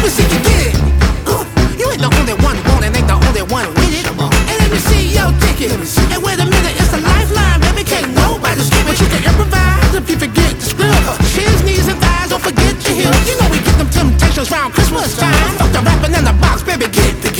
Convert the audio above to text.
me see you get it. You ain't the only one wanting, ain't the only one with it. And let me see your ticket. And wait a minute, it's a lifeline, baby. Can't nobody skip it. You can improvise if you forget the script. Shins, knees, and thighs, don't forget your hips. You know we get them temptations round Christmas time. Fuck the rapping in the box, baby, get the